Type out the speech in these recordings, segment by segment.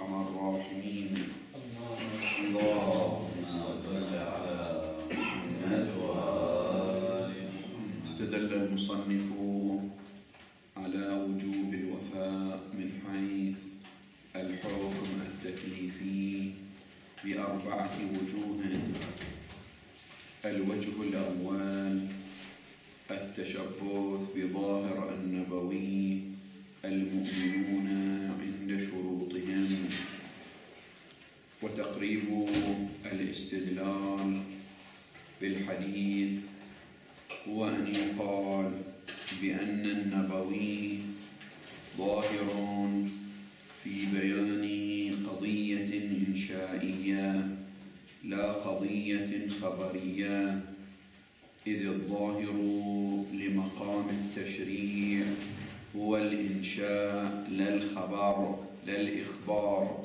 أرحم الراحمين. اللهم صل على محمد وآل محمد. استدل المصنف على وجوب الوفاء من حيث الحكم التكليفي بأربعة وجوه. الوجه الأول التشبث بظاهر النبوي المؤمنون عند شروطهم، وتقريب الاستدلال بالحديث هو أن يقال بأن النبوي ظاهر في بيان قضية إنشائية لا قضية خبرية، إذ الظاهر لمقام التشريع هو الإنشاء لا الخبر لا الإخبار،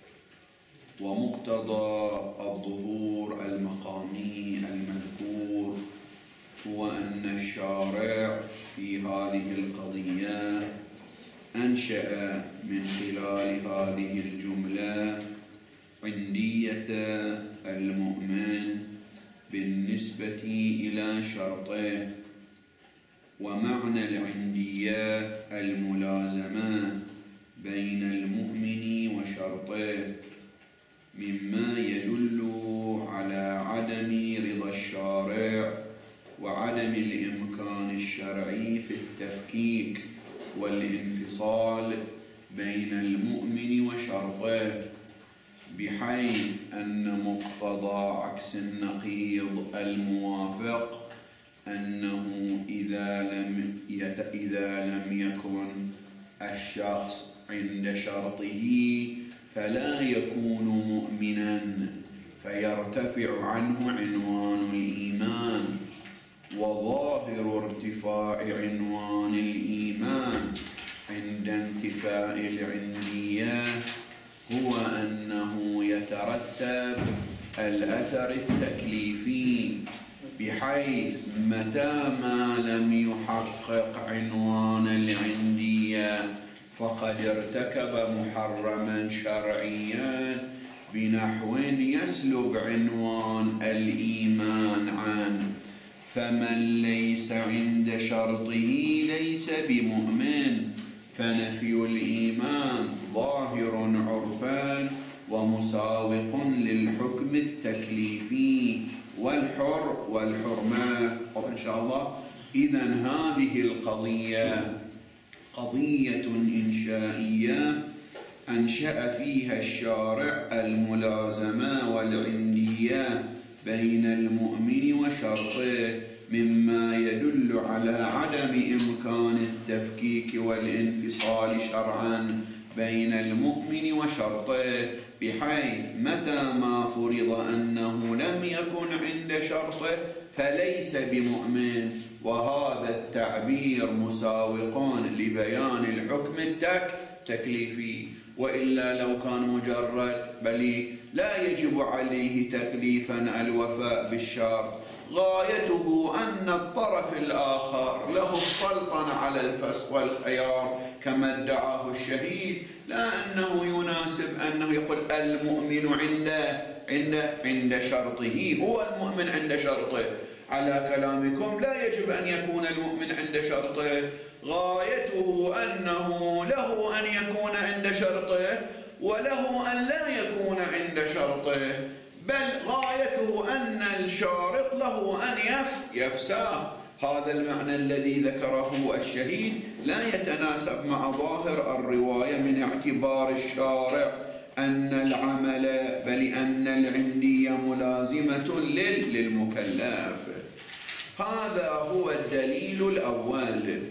ومقتضى الظهور المقامي المذكور هو أن الشارع في هذه القضية أنشأ من خلال هذه الجملة عندية المؤمن بالنسبة إلى شرطه. ومعنى العندية الملازمة بين المؤمن وشرطه، مما يدل على عدم رضا الشارع وعدم الإمكان الشرعي في التفكيك والانفصال بين المؤمن وشرطه، بحيث أن مقتضى عكس النقيض الموافق أنه إذا لم يكن الشخص عند شرطه فلا يكون مؤمنا، فيرتفع عنه عنوان الإيمان. وظاهر ارتفاع عنوان الإيمان عند انتفاء العندية هو أنه يترتب الأثر التكليفي، بحيث متى ما لم يحقق عنوان العندية فقد ارتكب محرما شرعيا بنحو يسلب عنوان الإيمان عنه. فمن ليس عند شرطه ليس بمؤمن، فنفي الإيمان ظاهر عرفا ومساوق للحكم التكليفي والحرمات إن شاء الله. إذن هذه القضية قضية إنشائية أنشأ فيها الشارع الملازمة والعندية بين المؤمن وشرطه، مما يدل على عدم إمكان التفكيك والانفصال شرعا بين المؤمن وشرطه، بحيث متى ما فرض أنه لم يكن عند شرطه فليس بمؤمن. وهذا التعبير مساوق لبيان الحكم التكليفي، وإلا لو كان مجرد بل لا يجب عليه تكليفا الوفاء بالشرط، غايته أن الطرف الآخر له السلطنة على الفسق والخيار كما ادعاه الشهيد، لا أنه يناسب أنه يقول المؤمن عند شرطه، هو المؤمن عند شرطه. على كلامكم لا يجب أن يكون المؤمن عند شرطه، غايته أنه له أن يكون عند شرطه وله أن لا يكون عند شرطه، بل غايته أن الشارط له أن يفساه. هذا المعنى الذي ذكره الشهيد لا يتناسب مع ظاهر الرواية من اعتبار الشارع أن العمل بل أن العندية ملازمة للمكلف. هذا هو الدليل الأول.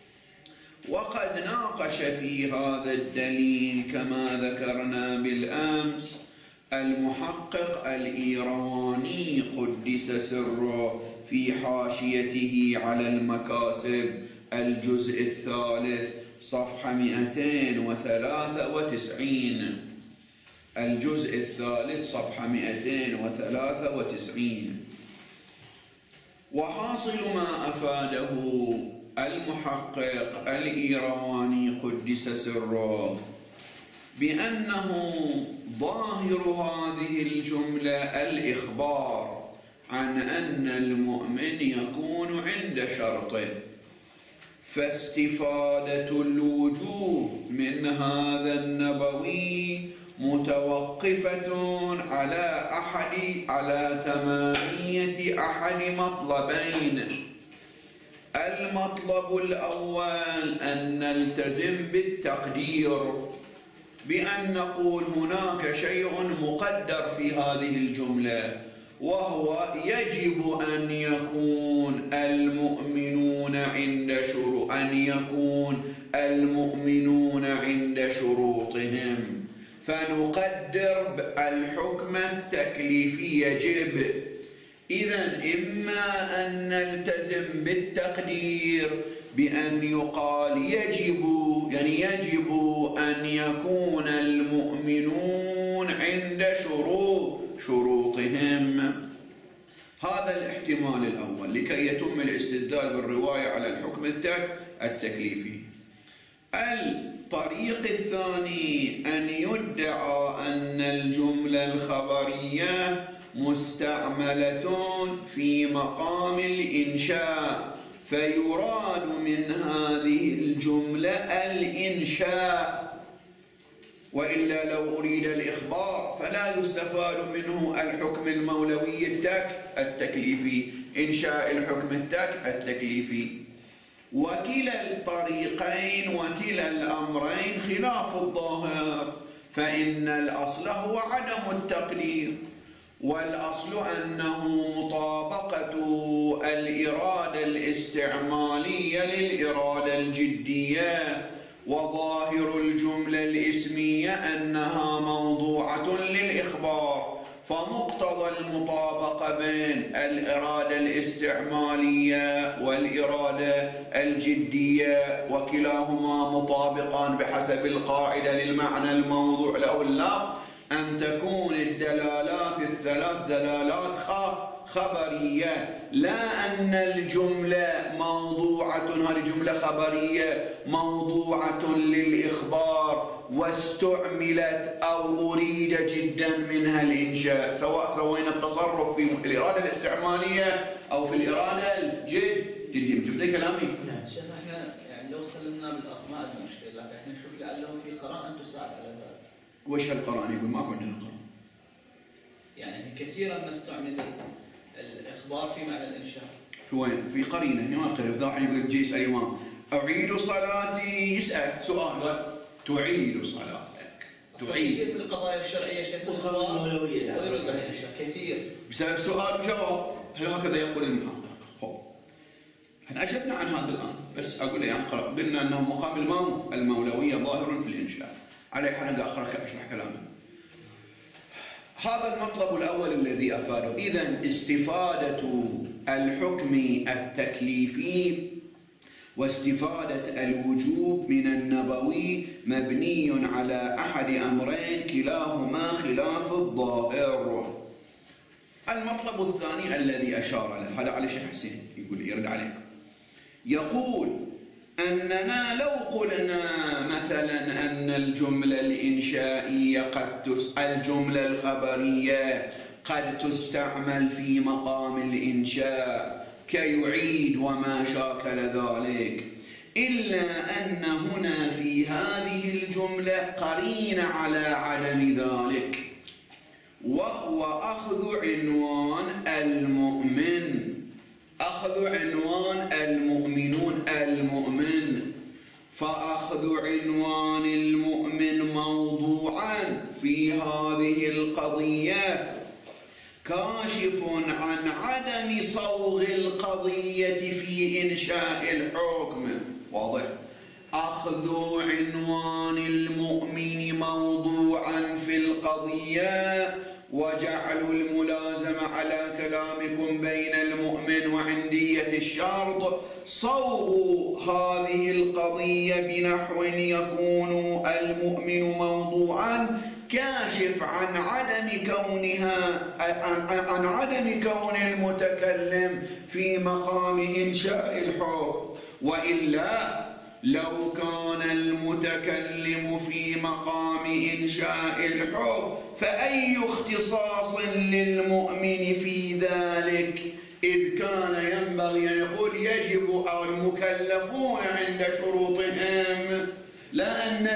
وقد ناقش في هذا الدليل كما ذكرنا بالأمس المحقق الإيراني قدس سره في حاشيته على المكاسب الجزء الثالث صفحة 293. الجزء الثالث صفحة 293. وحاصل ما أفاده المحقق الإيراني قدس سره بأنه ظاهر هذه الجملة الإخبار عن أن المؤمن يكون عند شرطه، فاستفادة الوجوب من هذا النبوي متوقفة على تمامية أحد مطلبين. المطلب الأول أن نلتزم بالتقدير، بأن نقول هناك شيء مقدر في هذه الجملة، وهو يجب أن يكون المؤمنون عند شروطهم، فنقدر الحكم التكليفي يجب. إذن إما أن نلتزم بالتقدير بأن يقال يجب أن يكون المؤمنون عند شروطهم. هذا الاحتمال الأول لكي يتم الاستدلال بالرواية على الحكم التكليفي. الطريق الثاني أن يدعى أن الجملة الخبرية مستعملة في مقام الإنشاء، فيراد من هذه الجملة الإنشاء، وإلا لو أريد الإخبار فلا يستفاد منه الحكم المولوي التكليفي، إنشاء الحكم التكليفي. وكلا الطريقين وكلا الأمرين خلاف الظاهر، فإن الأصل هو عدم التقدير، والأصل أنه مطابقة الإرادة الاستعمالية للإرادة الجدية، وظاهر الجملة الإسمية أنها موضوعة للإخبار، فمقتضى المطابقة بين الإرادة الاستعمالية والإرادة الجدية وكلاهما مطابقان بحسب القاعدة للمعنى الموضوع أو اللفظ، أن تكون الدلالات الثلاث دلالات خبرية، لا أن الجملة موضوعة، هذه جملة خبرية موضوعة للإخبار واستعملت أو أريد جدا منها الإنشاء، سواء سوينا التصرف في الإرادة الاستعمالية أو في الإرادة الجدية. شفتي كلامي؟ نعم شيخ، احنا يعني لو سلمنا بالأصل ما عندنا مشكلة، لكن احنا نشوف لعله في قرائن تساعد على ذلك. وش هالقرائن؟ يقول ماكو عندنا قرائن. يعني كثيرا نستعمل الإخبار في معنى الإنشاء. في وين؟ في قرينة هنا ما قريب، ذا يقول لك جي يسأل الإمام أعيد صلاتي، يسأل سؤال تعيد صلاتك، تعيد. كثير من القضايا الشرعية شيخ الإخبار المولوية ويرد بس كثير بسبب سؤال وجواب، هكذا يقول المحقق. احنا أجبنا عن هذا الآن، بس أقول يعني قلنا أنه مقام المولوية ظاهر في الإنشاء، عليه حرق أشرح كلامه. هذا المطلب الأول الذي أفاده. إذن استفادة الحكم التكليفي واستفادة الوجوب من النبوي مبني على أحد أمرين كلاهما خلاف الظاهر. المطلب الثاني الذي أشار له، هذا على شيخ حسين يقول يرد عليكم، يقول أننا لو قلنا مثلا أن الجملة الإنشائية الجملة الخبرية قد تستعمل في مقام الإنشاء كيعيد وما شاكل ذلك، إلا أن هنا في هذه الجملة قرين على عدم ذلك، وهو أخذ عنوان المؤمن، أخذ عنوان المؤمنون المؤمن، فأخذ عنوان المؤمن موضوعا في هذه القضية كاشف عن عدم صوغ القضية في إنشاء الحكم. واضح؟ أخذ عنوان المؤمن موضوعا في القضية وجعل الملازمة على كلامكم بين المؤمن وعندية الشرط صوغ هذه القضية بنحو يكون المؤمن موضوعا كاشف عن عدم كون المتكلم في مقام إنشاء الحكم، وإلا لو كان المتكلم في مقام إنشاء الحكم فأي اختصاص للمؤمن في ذلك، إذ كان ينبغي أن يقول يجب المكلفون عند شروطهم، لا أن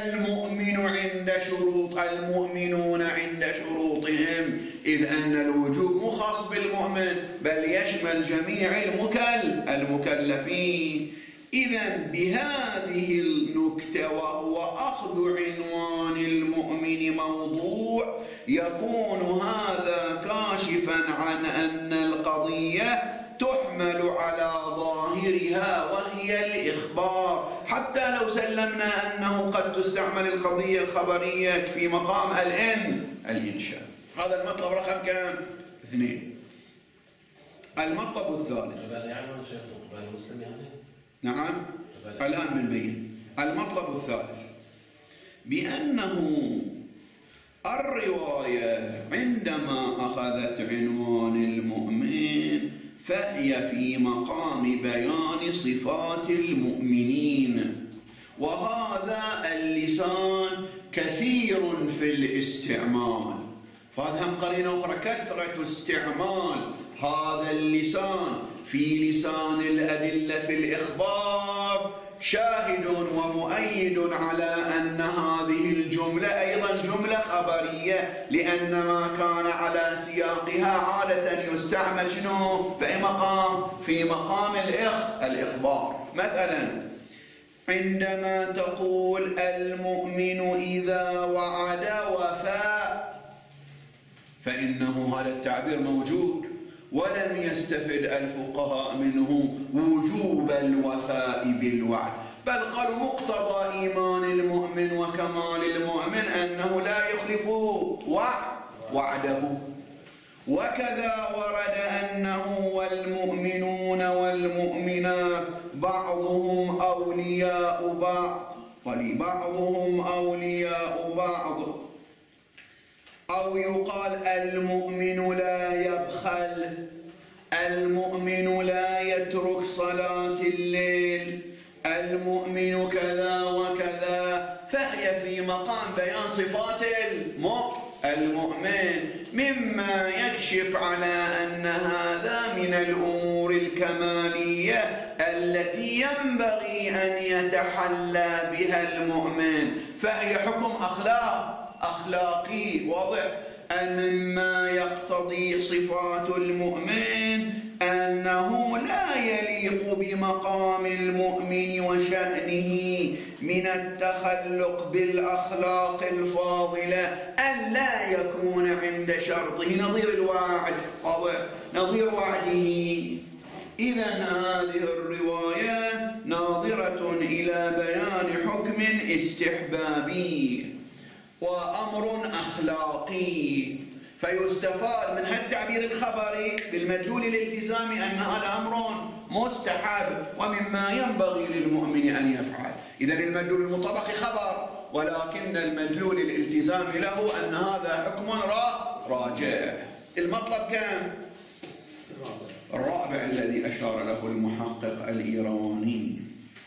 المؤمنون عند شروطهم، إذ أن الوجوب مخص بالمؤمن بل يشمل جميع المكلفين. إذن بهذه النكتة وهو أخذ عنوان المؤمن موضوع، يكون هذا كاشفا عن أن القضية تحمل على ظاهرها وهي الإخبار، حتى لو سلمنا أنه قد تستعمل القضية الخبرية في مقام الإنشاء. هذا المطلب رقم كم؟ 2. المطلب الثالث يعني شيخ قبال المسلم يعني؟ نعم الآن بنبين. المطلب الثالث بأنه الرواية عندما أخذت عنوان المؤمن فهي في مقام بيان صفات المؤمنين، وهذا اللسان كثير في الاستعمال، فهذا هم قرينة أخرى، كثرة استعمال هذا اللسان في لسان الأدلة في الإخبار شاهد ومؤيد على أن هذه الجملة أيضا جملة خبرية، لأن ما كان على سياقها عادة يستعمل شنو؟ في مقام الإخبار. مثلا عندما تقول المؤمن إذا وعد وفى، فإنه هذا التعبير موجود ولم يستفد الفقهاء منه وجوب الوفاء بالوعد، بل قالوا مقتضى إيمان المؤمن وكمال المؤمن أنه لا يخلف وعده. وكذا ورد أنه والمؤمنون والمؤمنات بعضهم أولياء بعض، أو يقال المؤمن لا يبخل، المؤمن لا يترك صلاة الليل، المؤمن كذا وكذا، فهي في مقام بيان صفات المؤمن، مما يكشف على أن هذا من الأمور الكمالية التي ينبغي أن يتحلى بها المؤمن، فهي حكم أخلاقي واضح، أن مما يقتضي صفات المؤمن أنه لا يليق بمقام المؤمن وشأنه من التخلق بالأخلاق الفاضلة أن لا يكون عند شرطه نظير الوعد، نظير وعده. إذن هذه الرواية ناظرة إلى بيان حكم استحبابي وأمر أخلاقي، فيستفاد من هالتعبير الخبري بالمدلول الالتزامي أن هذا أمر مستحب ومما ينبغي للمؤمن أن يفعل. إذن المدلول المطابق خبر، ولكن المدلول الالتزامي له أن هذا حكم راجع. المطلب كم؟ الرابع الذي أشار له المحقق الإيراني،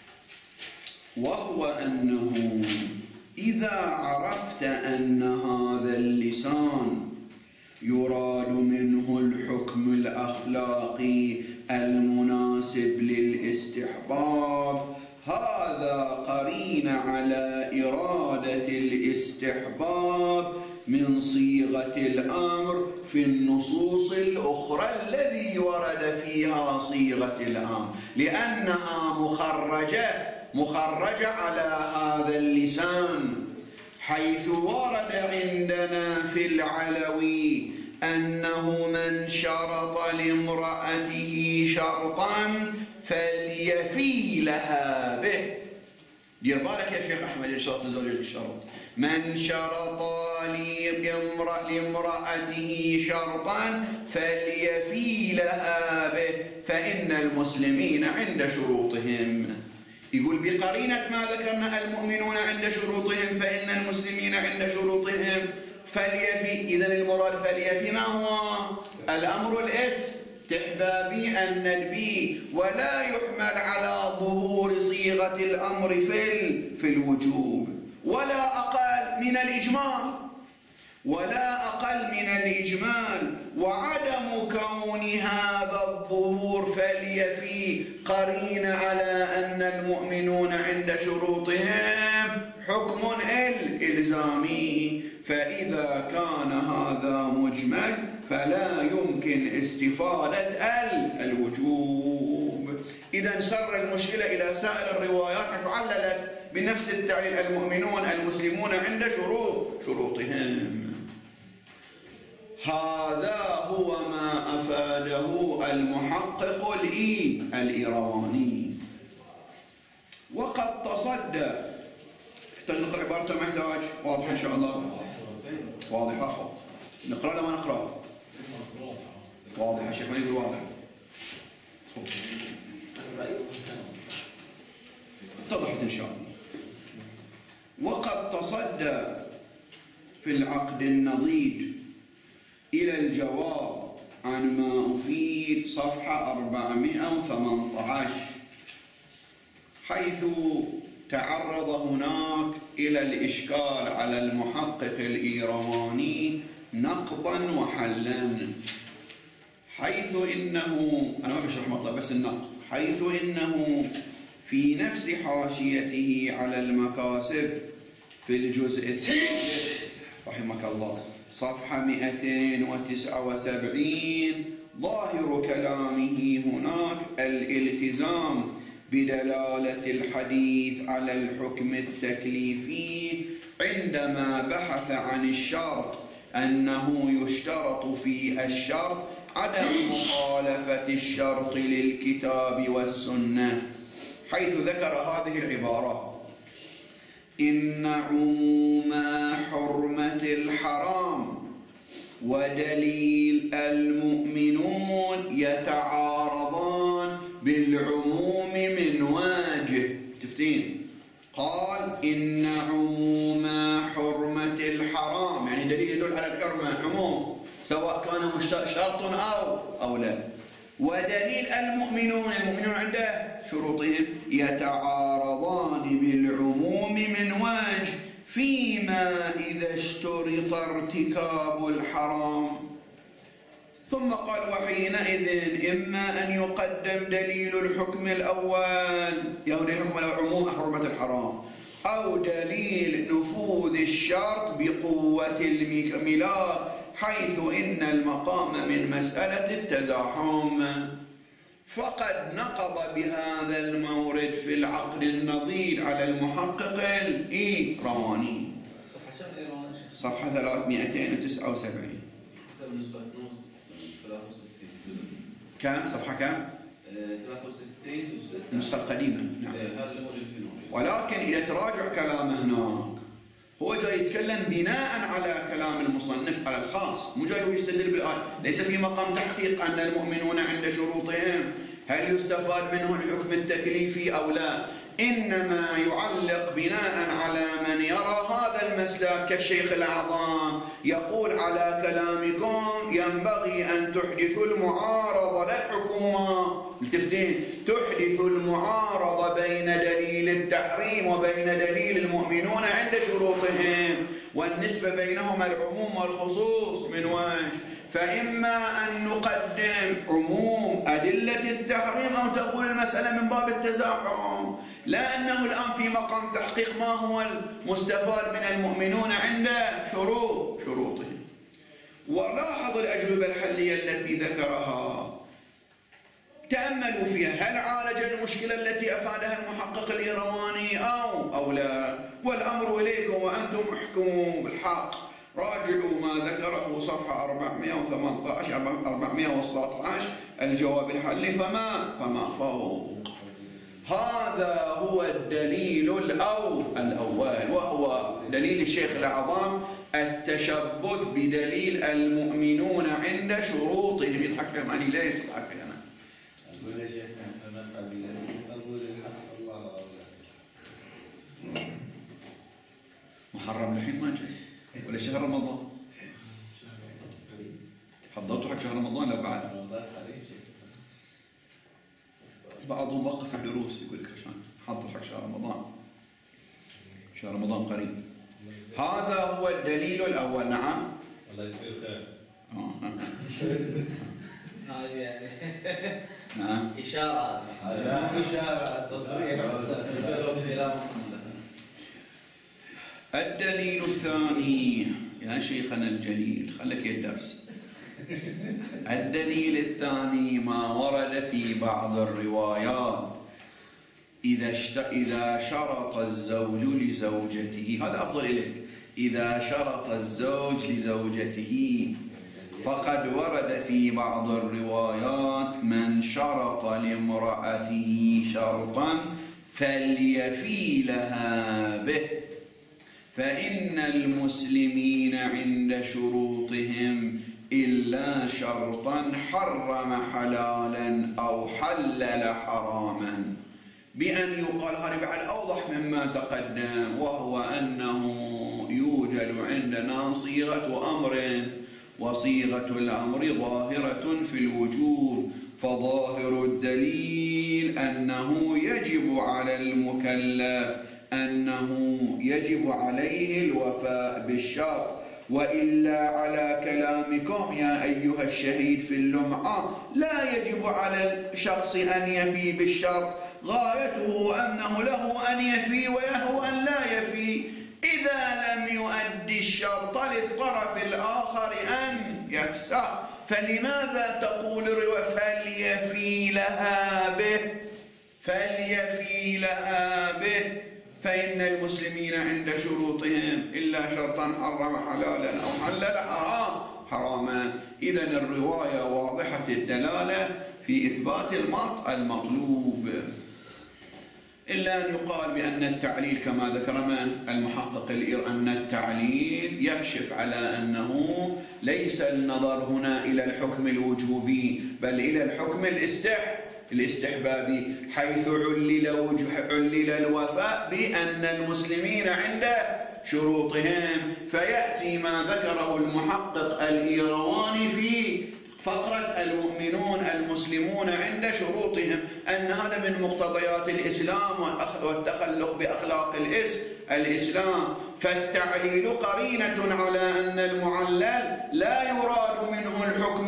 وهو أنه إذا عرفت أن هذا اللسان يراد منه الحكم الأخلاقي المناسب للاستحباب، هذا قرين على إرادة الاستحباب من صيغة الأمر في النصوص الأخرى الذي ورد فيها صيغة الأمر، لأنها مخرجة على هذا اللسان، حيث ورد عندنا في العلوي أنه من شرط لامرأته شرطا فليفي لها به. دير بالك يا شيخ أحمد الشرط لزوجك الشرط، من شرط لامرأته شرطا فليفي لها به فإن المسلمين عند شروطهم. يقول بقرينة ما ذكرنا المؤمنون عند شروطهم فإن المسلمين عند شروطهم فليفي. إذن المراد فليفي ما هو؟ الأمر استحبابي أن البي ولا يحمل على ظهور صيغة الأمر في الوجوب، ولا أقل من الإجمال، ولا أقل من الإجمال. وعدم كون هذا الظهور فليفي قرين على أن المؤمنون عند شروطهم حكم الإلزامي، فإذا كان هذا مجمل فلا يمكن استفادة الوجوب. إذا سر المشكلة إلى سائر الروايات حيث عللت بنفس التعليل المؤمنون المسلمون عند شروطهم. هذا هو ما أفاده المحقق الإيراني. وقد تصدى، تحتاج نقرأ عبارته محتاج واضح إن شاء الله؟ واضح أخو نقرأ لما نقرأ واضح يا شيخ، ما يقول واضح اتضحت إن شاء الله. وقد تصدى في العقد النضيد إلى الجواب عن ما أفيد صفحة 418، حيث تعرض هناك إلى الإشكال على المحقق الإيراني نقضا وحلا، حيث إنه، أنا ما بشرح مطلب بس النقد، حيث إنه في نفس حاشيته على المكاسب في الجزء الثالث رحمك الله صفحة 279 ظاهر كلامه هناك الالتزام بدلالة الحديث على الحكم التكليفي عندما بحث عن الشرط أنه يشترط في الشرط عدم مخالفة الشرط للكتاب والسنة، حيث ذكر هذه العبارة: إن عموم حرمة الحرام ودليل المؤمنون يتعارضان بالعموم من وجه. تفتين قال إن عموم حرمة الحرام، يعني دليل يدل على الحرمة عموم سواء كان شرط أو لا، ودليل المؤمنون عنده شروطهم يتعارضان بالعموم من وجه فيما إذا اشترط ارتكاب الحرام. ثم قال وحينئذ إما أن يقدم دليل الحكم الأول، يعني الحكم العموم حرمة الحرام، أو دليل نفوذ الشرط بقوة المكملات، حيث إن المقام من مسألة التزاحم. فقد نقض بهذا المورد في العقد النظير على المحقق الإيراني صفحة 379. كم صفحة كم؟ 63 النسخة القديمة. نعم. ولكن إذا تراجع كلامه هناك هو جاي يتكلم بناء على كلام المصنف على الخاص، مو جاي يستدل بالآية، ليس في مقام تحقيق أن المؤمنون عند شروطهم هل يستفاد منه الحكم التكليفي أو لا، إنما يعلق بناء على من يرى هذا المسلك كالشيخ الأعظم يقول على كلامكم ينبغي أن تحدثوا المعارضة لا الحكومة، التفتين تحدث المعارضة بين دليل التحريم وبين دليل المؤمنون عند شروطهم، والنسبة بينهما العموم والخصوص من وجه، فإما أن نقدم عموم أدلة التحريم أو تقول المسألة من باب التزاحم، لا أنه الآن في مقام تحقيق ما هو المستفاد من المؤمنون عند شروطهم. ولاحظوا الأجوبة الحلية التي ذكرها، تأملوا فيها، هل عالج المشكلة التي أفادها المحقق الإيراني أو لا؟ والأمر إليكم وأنتم احكموا بالحق. راجعوا ما ذكره صفحة 418 419 الجواب الحلي فما فوق. هذا هو الدليل الأول، وهو دليل الشيخ الأعظم التشبث بدليل المؤمنون عند شروطهم. يضحك لهم عني، ليش تضحك أنا؟ أقول يا شيخ فمن قبلني أقول الحق الله أولى. محرم الحين ما جاي ولا شهر رمضان؟ حضرتوا حق شهر رمضان لو بعد رمضان قريب شكله. بعضهم وقف الدروس يقول لك عشان حضر حق شهر رمضان. شهر رمضان قريب. هذا هو الدليل الأول. نعم. الله يصير خير. هذه يعني نعم. إشارة. لا إشارة تصريح. الدليل الثاني يا شيخنا الجليل خلك الدرس. الدليل الثاني ما ورد في بعض الروايات إذا شرط الزوج لزوجته، هذا أفضل إليك، إذا شرط الزوج لزوجته، فقد ورد في بعض الروايات من شرط لامرأته شرطا فليفي لها به، فإن المسلمين عند شروطهم إلا شرطا حرم حلالا أو حلل حراما، بأن يقال هذا بعد أوضح مما تقدم، وهو أنه يوجد عندنا صيغة أمر، وصيغة الأمر ظاهرة في الوجوب، فظاهر الدليل أنه يجب على المكلف أنه يجب عليه الوفاء بالشرط، وإلا على كلامكم يا أيها الشهيد في اللمعة لا يجب على الشخص أن يفي بالشرط، غايته أنه له أن يفي وله أن لا يفي، إذا لم يؤدي الشرط للطرف الآخر أن يفسخ. فلماذا تقول فليفي لها به؟ فليفي لها به، فإن المسلمين عند شروطهم إلا شرطا حرم حلالا أو حلل حراما. إذن الرواية واضحة الدلالة في إثبات المطلوب، إلا أن يقال بأن التعليل كما ذكر من المحقق أن التعليل يكشف على أنه ليس النظر هنا إلى الحكم الوجوبي بل إلى الحكم الاستحبابي، حيث علل الوفاء بأن المسلمين عند شروطهم، فيأتي ما ذكره المحقق الإيرواني في فقرة المؤمنون المسلمون عند شروطهم، أن هذا من مقتضيات الإسلام والتخلق بأخلاق الإسلام، فالتعليل قرينة على أن المعلل لا يراد منه الحكم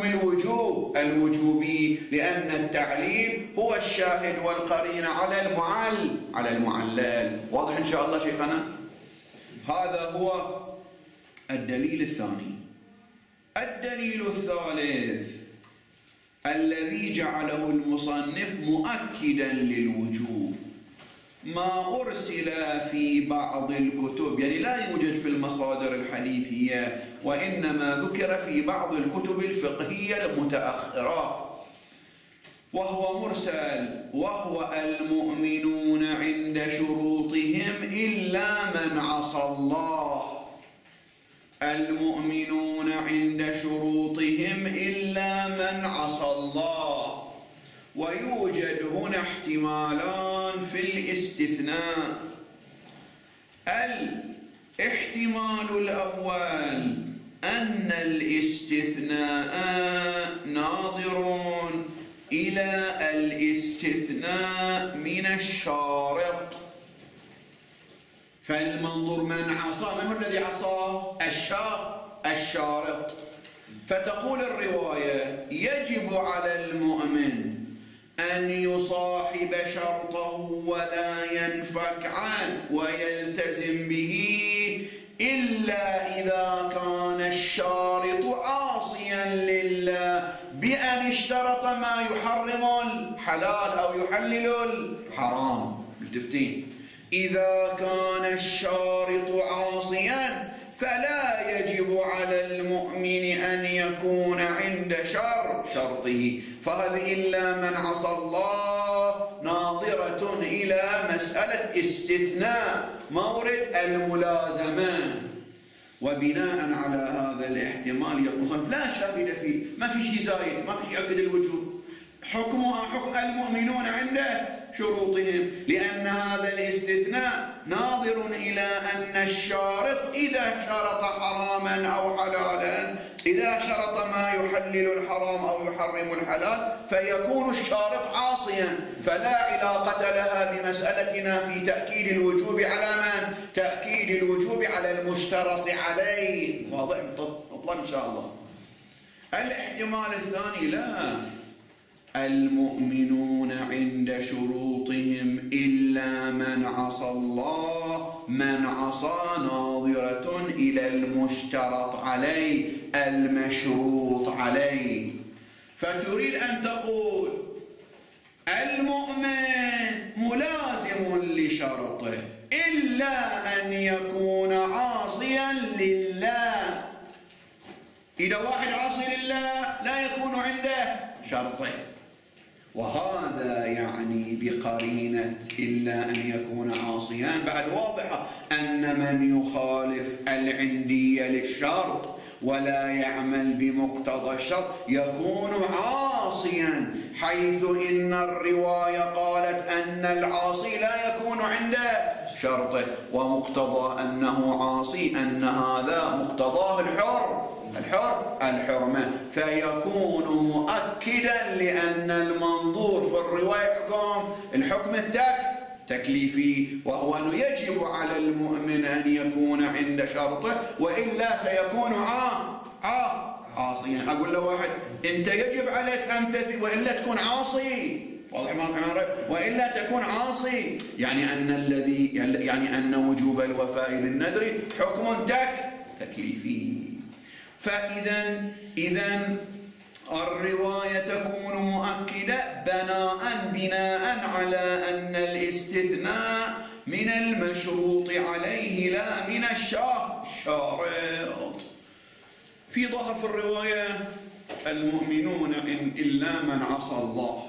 الوجوبي، لأن التعليل هو الشاهد والقرينة على المعلل. واضح إن شاء الله شيخنا؟ هذا هو الدليل الثاني. الدليل الثالث الذي جعله المصنف مؤكدا للوجوب ما أرسل في بعض الكتب، يعني لا يوجد في المصادر الحديثية وإنما ذكر في بعض الكتب الفقهية المتأخرة، وهو مرسل، وهو المؤمنون عند شروطهم إلا من عصى الله. المؤمنون عند شروطهم إلا من عصى الله. ويوجد هنا احتمالان في الاستثناء. الاحتمال الأول أن الاستثناء ناظر إلى الاستثناء من الشارط، فالمنظور من عصى، من هو الذي عصى؟ الشارط. فتقول الرواية يجب على المؤمن أن يصاحب شرطه ولا ينفك عنه ويلتزم به إلا إذا كان الشارط عاصيا لله بأن اشترط ما يحرم الحلال أو يحلل الحرام. التفتين إذا كان الشارط عاصيا فلا يجب على المؤمن أن يكون عند شرطه، فهذه إلا من عصى الله ناظرة إلى مسألة استثناء مورد الملازمة. وبناء على هذا الاحتمال يقول لا شاهد فيه، ما في شيء زايد، ما في شيء يؤكد الوجوب، حكمها حكم المؤمنون عند شروطهم، لأن هذا الاستثناء ناظر إلى أن الشارط إذا شرط حراما أو حلالا إذا شرط ما يحلل الحرام أو يحرم الحلال فيكون الشارط عاصيا، فلا علاقة لها بمسألتنا في تأكيد الوجوب على من؟ تأكيد الوجوب على المشترط عليه. واضح؟ طب إن شاء الله. الاحتمال الثاني لا، المؤمنون عند شروطهم إلا من عصى الله، من عصى ناظرة إلى المشترط عليه المشروط عليه. فتريد أن تقول المؤمن ملازم لشرطه إلا أن يكون عاصيا لله. إذا واحد عاصي لله لا يكون عنده شرطه، وهذا يعني بقرينة إلا أن يكون عاصيا بعد واضحة أن من يخالف العندية للشرط ولا يعمل بمقتضى الشرط يكون عاصيا، حيث إن الرواية قالت أن العاصي لا يكون عنده شرطه، ومقتضى أنه عاصي أن هذا مقتضاه الحرمة، فيكون مؤكدا لأن المنظور في الرواية الحكم التكليفي، وهو أنه يجب على المؤمن أن يكون عند شرطه وإلا سيكون عاصيا. أقول له واحد أنت يجب عليك أن تفي وإلا تكون عاصي، واضح ما وإلا تكون عاصي، يعني أن وجوب الوفاء بالنذر حكم تكليفي. فإذا الرواية تكون مؤكدة بناء على أن الاستثناء من المشروط عليه لا من الشارط. في ظاهر في الرواية المؤمنون إلا من عصى الله،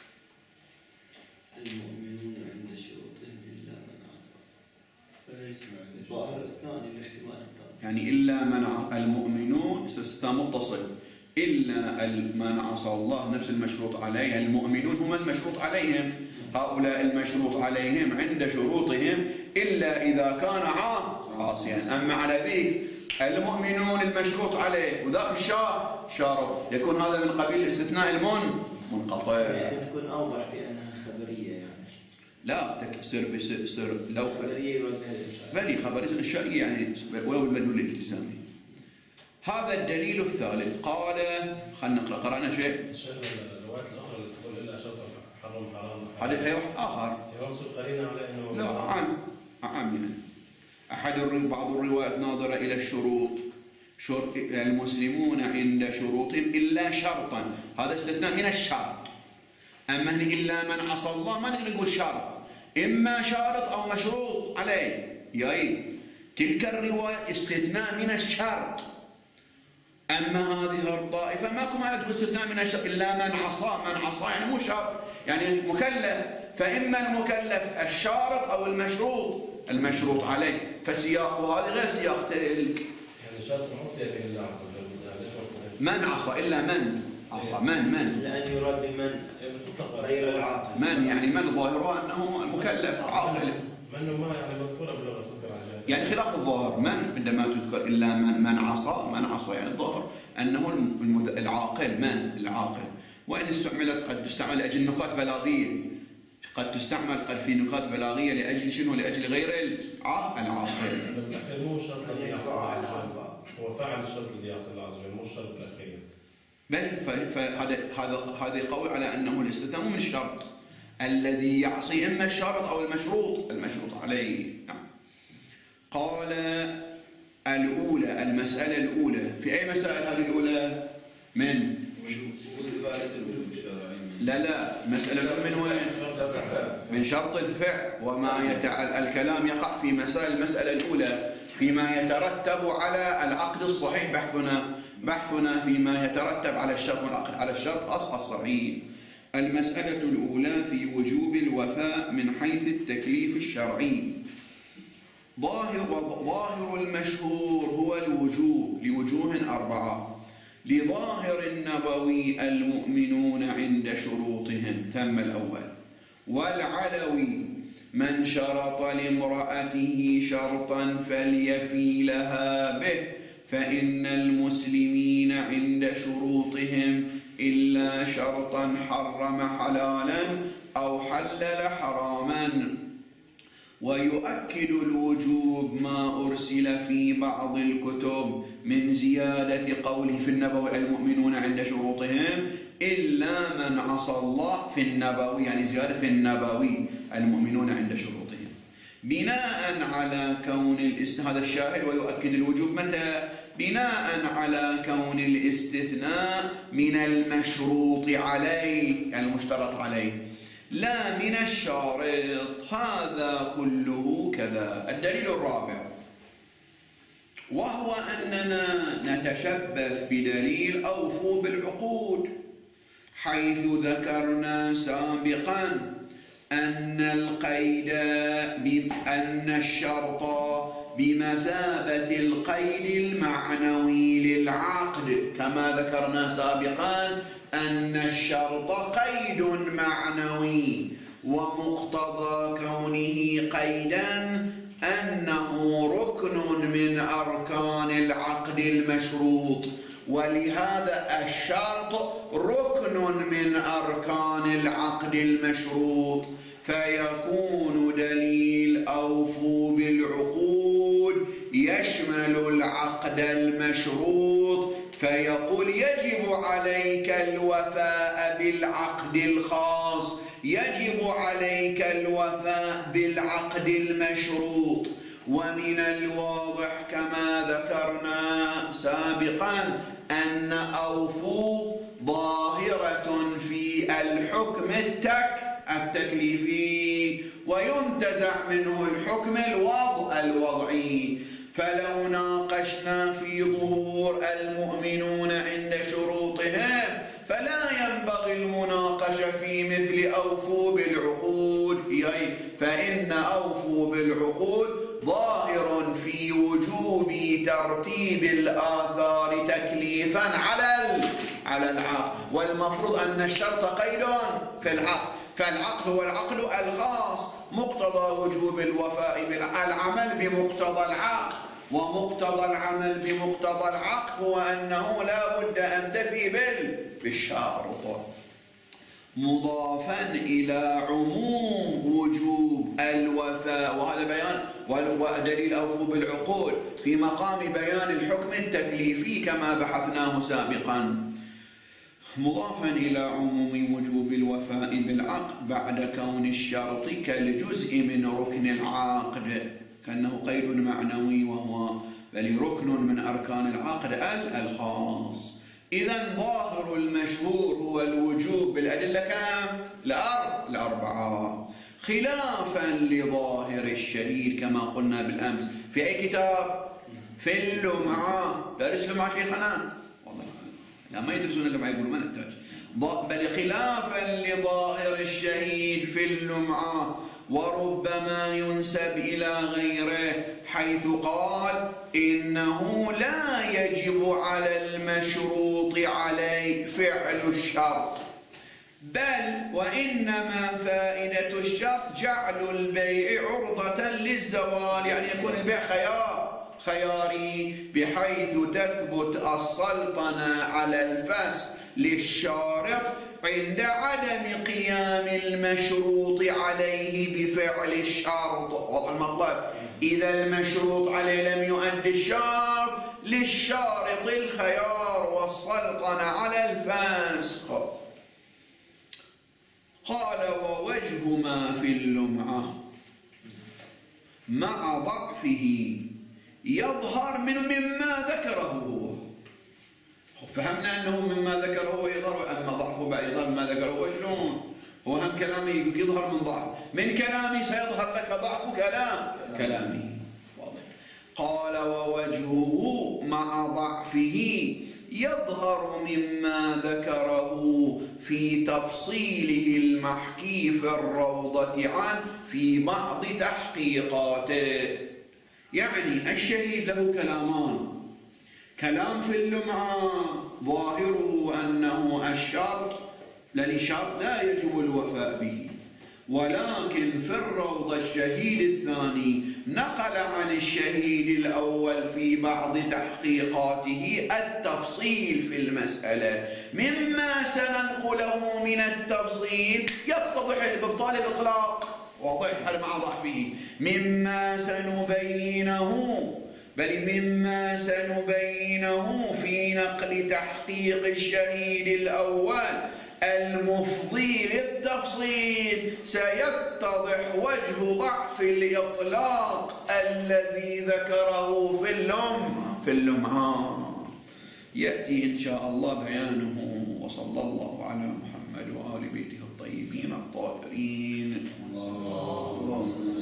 المؤمنون عند شروطهم إلا من عصى، الظاهر الثاني الاحتمال الثاني يعني إلا من المؤمنون استثناء متصل، إلا من عصى الله نفس المشروط عليه. المؤمنون هم المشروط عليهم، هؤلاء المشروط عليهم عند شروطهم إلا إذا كان عاصيا. أما على ذيك المؤمنون المشروط عليه وذاك شارط يكون هذا من قبيل الاستثناء المنقطع. يعني تكون أوضح في أنها خبرية، يعني لا سر لو خبرية بل خبرية الشرعية يعني ولو المدلول الالتزامي. هذا الدليل الثالث. قال خلينا نقرأ، قرأنا شيء الروايات الأخرى اللي تقول إلا شرط حرام هذا هي واحد آخر، ينصب قرينة على إنه لا عام يعني بعض الروايات ناظرة إلى الشروط، شرط المسلمون عند شروطهم إلا شرطا، هذا استثناء من الشرط. أما إلا من عصى الله ما نقدر نقول شرط، إما شارط أو مشروط عليه، تلك الرواية استثناء من الشرط. أما هذه الطائفة ماكو معنى تقول استثناء من الشرط إلا من عصى يعني مو شرط، يعني مكلف، فإما المكلف الشارط أو المشروط عليه، فسياقه هذا غير سياق تلك. يعني شرط معصية لله عز وجل، من عصى إلا من عصى من لأن يراد بمن غير العاقل، من يعني من ظاهرها أنه المكلف عاقل، من ما يعني مذكورة بلغة تذكر عن يعني خلاف الظاهر. من عندما تذكر إلا من عصى يعني الظاهر أنه العاقل، من العاقل. وإن استعملت قد تستعمل لأجل نقاط بلاغية، قد تستعمل قد في نقاط بلاغية لأجل شنو؟ لأجل غير العاقل. بالأخير مو الشرط الذي يعصى الله عز وجل، هو فاعل الشرط الذي يعصى الله عز وجل، مو الشرط الأخير. بل فهذا قوي على أنه الاستثناء من الشرط الذي يعصي إما الشرط أو المشروط عليه. نعم. قال الأولى، المسألة الأولى في أي مسألة هذه الأولى؟ من الوجوب الشرعي. لا مسألة من وين؟ من شرط الفعل، وما الكلام يقع في المسألة الأولى فيما يترتب على العقد الصحيح. بحثنا فيما يترتب على الشرط والعقد على الشرط الصحيح. المسألة الأولى في وجوب الوفاء من حيث التكليف الشرعي. ظاهر المشهور هو الوجوب لوجوه 4. لظاهر النبوي المؤمنون عند شروطهم، تم الأول. والعلوي من شرط لامرأته شرطا فليفي لها به فإن المسلمين عند شروطهم إلا شرطا حرم حلالا أو حلل حراما. ويؤكد الوجوب ما أرسل في بعض الكتب من زيادة قوله في النبوي المؤمنون عند شروطهم إلا من عصى الله في النبوي، يعني زيادة في النبوي المؤمنون عند شروطهم، بناء على كون هذا الشاهد. ويؤكد الوجوب متى؟ بناء على كون الاستثناء من المشروط عليه، يعني المشترط عليه، لا من الشارط. هذا كله كذا. الدليل الرابع وهو أننا نتشبث بدليل أوفوا بالعقود، حيث ذكرنا سابقا أن القيد أن الشرط بمثابة القيد المعنوي للعقد، كما ذكرنا سابقا أن الشرط قيد معنوي، ومقتضى كونه قيدا أنه ركن من أركان العقد المشروط، ولهذا الشرط ركن من أركان العقد المشروط، فيكون دليل أوفوا بالعقود يشمل العقد المشروط، فيقول يجب عليك الوفاء بالعقد الخاص، يجب عليك الوفاء بالعقد المشروط. ومن الواضح كما ذكرنا سابقا أن أوفوا ظاهرة في الحكم التكليفي، وينتزع منه الحكم الوضعي. فلو ناقشنا في ظهور المؤمنون عند شروطهم فلا ينبغي المناقشة في مثل أوفوا بالعقود، فإن أوفوا بالعقود ظاهر في وجوب ترتيب الآثار تكليفا على العقد، والمفروض أن الشرط قيد في العقد، فالعقد هو العقد الخاص، مقتضى وجوب الوفاء بالعمل بمقتضى العقد، ومقتضى العمل بمقتضى العقد هو أنه لا بد أن تفي بالشارط، مضافا إلى عموم وجوب الوفاء. وهذا بيان ودليل أوفوا بالعقود في مقام بيان الحكم التكليفي كما بحثناه سابقا، مضافا إلى عموم وجوب الوفاء بالعقد بعد كون الشرط كالجزء من ركن العقد، كأنه قيد معنوي وهو بل ركن من أركان العقد الخاص. إذا ظاهر المشهور هو الوجوب بالأدلة كم؟ الأربعة، خلافا لظاهر الشهيد كما قلنا بالأمس في أي كتاب؟ في اللمعة. دارس لمعة شيخنا؟ والله لا، ما يدرسون اللمعة يقولون ما نحتاج. بل خلافا لظاهر الشهيد في اللمعة، وربما ينسب إلى غيره حيث قال إنه لا يجب على المشروط عليه فعل الشرط، بل وإنما فائدة الشرط جعل البيع عرضة للزوال، يعني يكون البيع خياري بحيث تثبت السلطنة على الفسخ للشارط عند عدم قيام المشروط عليه بفعل الشرط. وضع المطلب، إذا المشروط عليه لم يؤدي الشرط للشارط الخيار والسلطنة على الفسخ. قال ووجه ما في اللمعة مع ضعفه يظهر مما ذكره هو. فهمنا أنه مما ذكره هو يظهر، أما ضعفه بعد يظهر مما ذكره هو شلون؟ هو هم كلامي يظهر من ضعف، من كلامي سيظهر لك ضعف كلامي. واضح. قال ووجهه مع ضعفه يظهر مما ذكره في تفصيله المحكي في الروضة عنه في بعض تحقيقاته. يعني الشهيد له كلامان، كلام في اللمعة ظاهره أنه الشرط للشرط لا يجب الوفاء به، ولكن في الروضة الشهيد الثاني نقل عن الشهيد الأول في بعض تحقيقاته التفصيل في المسألة. مما سننقله من التفصيل يتضح بإبطال الإطلاق، واضح هذا مع ضعفه. مما سنبينه في نقل تحقيق الشهيد الأول المفضي للتفصيل سيتضح وجه ضعف الإطلاق الذي ذكره في اللمعان. يأتي إن شاء الله بيانه. وصلى الله على محمد وآل بيته الطيبين الطاهرين. الله